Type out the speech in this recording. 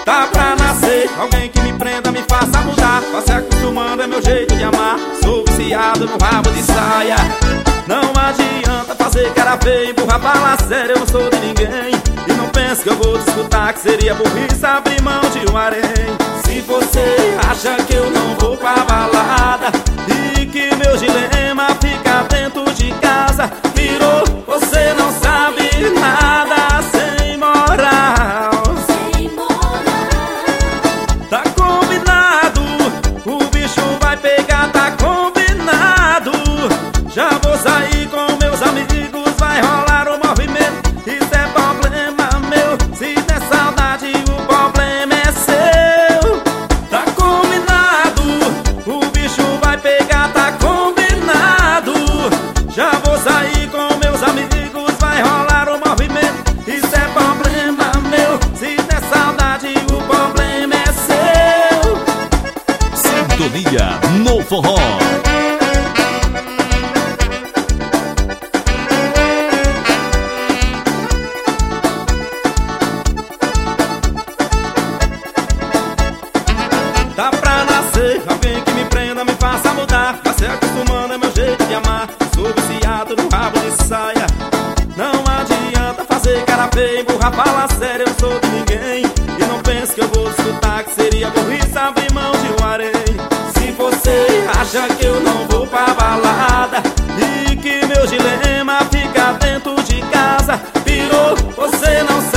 Tá pra nascer alguém que me prenda, me faça mudar. Vá se acostumando, é meu jeito de amar. Sou viciado no rabo de saia. Não adianta fazer cara feia, empurrar fala sério, eu não sou de ninguém. E não pense que eu vou te escutar, que seria burrice abrir mão de um harém. Se você acha que eu não vou pra balada e que meu dilema fica dentro de casa, virou, você não sabe nada, sem moral. Sem moral. Tá combinado, o bicho vai pegar, tá combinado. Já vou sair com meus amigos, vai rolar o movimento. Isso é problema meu, se der saudade o problema é seu. Tá combinado, o bicho vai pegar, tá combinado. Já vou sair com meus amigos, vai rolar o movimento. Isso é problema meu, se der saudade o problema é seu. Sintonia no Forró. Tá pra nascer alguém que me prenda, me faça mudar. Vai se acostumando, é meu jeito de amar. Sou viciado no rabo de saia. Não adianta fazer cara feia, empurrar fala sério, eu não sou de ninguém. E não pense que eu vou escutar, que seria burrice abrir mão de um harém. Se você acha que eu não vou pra balada e que meu dilema fica dentro de casa, virou, você não sabe